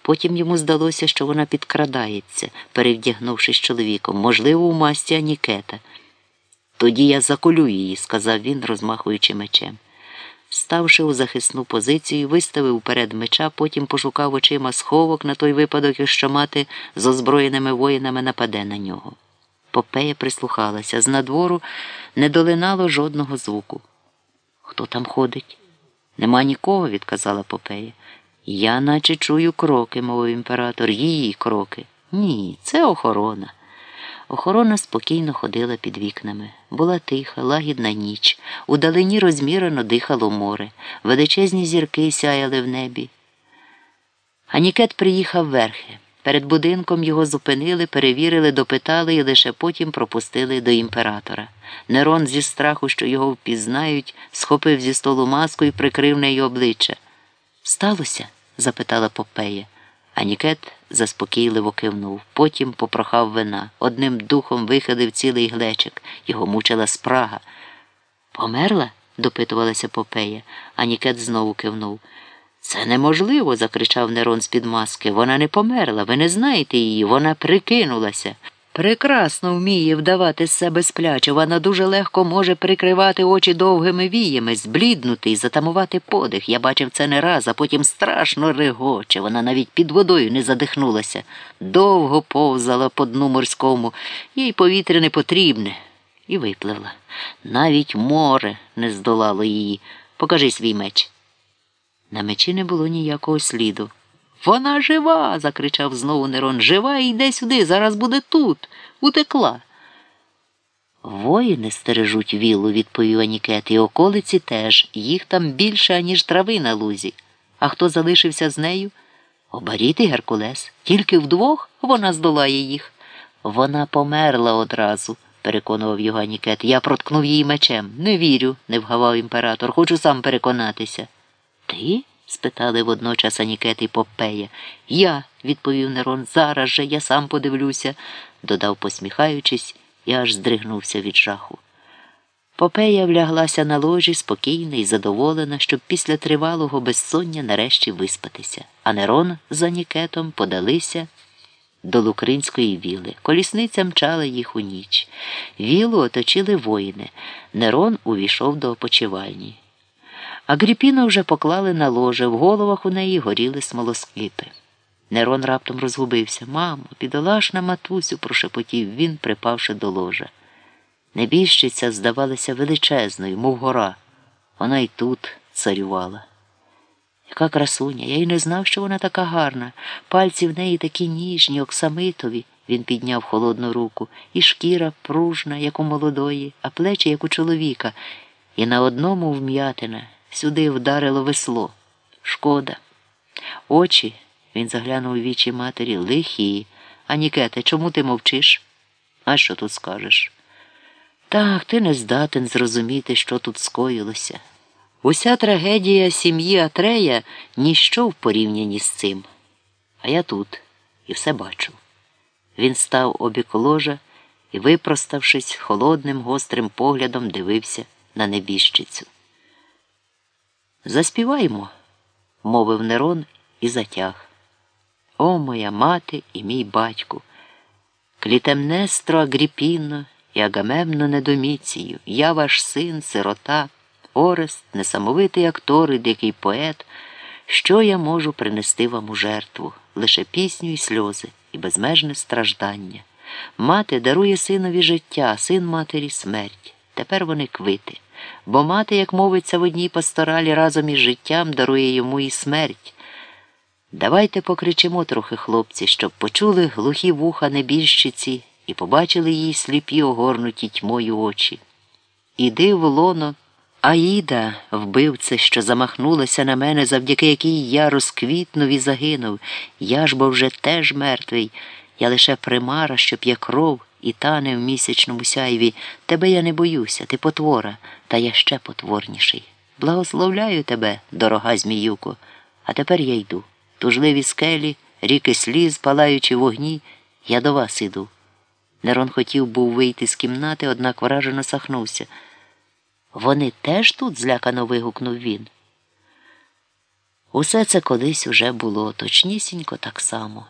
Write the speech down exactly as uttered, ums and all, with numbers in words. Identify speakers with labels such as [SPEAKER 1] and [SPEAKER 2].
[SPEAKER 1] Потім йому здалося, що вона підкрадається, перевдягнувшись чоловіком, можливо, у масті Анікета. «Тоді я заколю її», – сказав він, розмахуючи мечем. Ставши у захисну позицію, виставив уперед меча, потім пошукав очима сховок на той випадок, якщо мати з озброєними воїнами нападе на нього. Попея прислухалася. З надвору не долинало жодного звуку. «Хто там ходить?» «Нема нікого», – відказала Попея. «Я наче чую кроки», – мовив імператор. «Її кроки». «Ні, це охорона». Охорона спокійно ходила під вікнами. Була тиха, лагідна ніч. Удалині розмірено дихало море. Величезні зірки сяяли в небі. Анікет приїхав верхи. Перед будинком його зупинили, перевірили, допитали і лише потім пропустили до імператора. Нерон зі страху, що його впізнають, схопив зі столу маску і прикрив неї обличчя. «Сталося?» – запитала Попея. Анікет заспокійливо кивнув. Потім попрохав вина. Одним духом вихилив цілий глечик. Його мучила спрага. «Померла?» – допитувалася Попея. Анікет знову кивнув. «Це неможливо!» – закричав Нерон з-під маски. «Вона не померла, ви не знаєте її, вона прикинулася». «Прекрасно вміє вдавати з себе сплячу, вона дуже легко може прикривати очі довгими віями, збліднути і затамувати подих. Я бачив це не раз, а потім страшно регоче. Вона навіть під водою не задихнулася. Довго повзала по дну морському, їй повітря не потрібне». І випливла. Навіть море не здолало її. «Покажи свій меч». На мечі не було ніякого сліду. «Вона жива!» – закричав знову Нерон. «Жива і йде сюди, зараз буде тут! Утекла!» «Воїни стережуть віллу», – відповів Анікет, – «і околиці теж. Їх там більше, аніж трави на лузі. А хто залишився з нею?» «Обаріт і Геркулес. Тільки вдвох вона здолає їх». «Вона померла одразу», – переконував його Анікет. «Я проткнув її мечем». «Не вірю», – не вгавав імператор. «Хочу сам переконатися». «Ти?» – спитали водночас Анікет і Попея. «Я», – відповів Нерон, – «зараз же я сам подивлюся», – додав, посміхаючись, і аж здригнувся від жаху. Попея вляглася на ложі, спокійна і задоволена, щоб після тривалого безсоння нарешті виспатися. А Нерон з Анікетом подалися до Лукринської віли. Колісниця мчала їх у ніч. Вілу оточили воїни. Нерон увійшов до опочивальні. Агріпіну вже поклали на ложе, в головах у неї горіли смолоскипи. Нерон раптом розгубився. «Мамо, бідолашна матусю», – прошепотів він, припавши до ложа. Небіжчиця здавалася величезною, мов гора. Вона й тут царювала. Яка красуня, я й не знав, що вона така гарна. Пальці в неї такі ніжні, оксамитові. Він підняв холодну руку. І шкіра пружна, як у молодої, а плечі, як у чоловіка. І на одному вм'ятина. Сюди вдарило весло. Шкода. Очі, він заглянув у вічі матері, лихі. «Анікете, чому ти мовчиш?» «А що тут скажеш?» «Так, ти не здатен зрозуміти, що тут скоїлося. Уся трагедія сім'ї Атрея – ніщо в порівнянні з цим. А я тут і все бачу». Він став обік ложа і, випроставшись, холодним, гострим поглядом дивився на небіжчицю. «Заспіваймо», – мовив Нерон і затяг. «О, моя мати і мій батьку, Клітемнестро Агріпіно і Агамемно Недоміцію, я ваш син, сирота, Орест, несамовитий актор і дикий поет, що я можу принести вам у жертву? Лише пісню і сльози, і безмежне страждання. Мати дарує синові життя, син матері смерть. Тепер вони квити. Бо мати, як мовиться в одній пасторалі, разом із життям дарує йому і смерть. Давайте покричимо трохи, хлопці, щоб почули глухі вуха небіжчиці і побачили її сліпі огорнуті тьмою очі. Іди в лоно, Аїда, вбивце, що замахнулася на мене, завдяки якій я розквітнув і загинув. Я ж бо вже теж мертвий, я лише примара, що п'є кров і тане в місячному сяйві. Тебе я не боюся, ти потвора, та я ще потворніший. Благословляю тебе, дорога зміюко, а тепер я йду. Тужливі скелі, ріки сліз, палаючи вогні, я до вас іду. Нерон хотів був вийти з кімнати, однак вражено сахнувся. «Вони теж тут?» – злякано вигукнув він. Усе це колись уже було, точнісінько так само.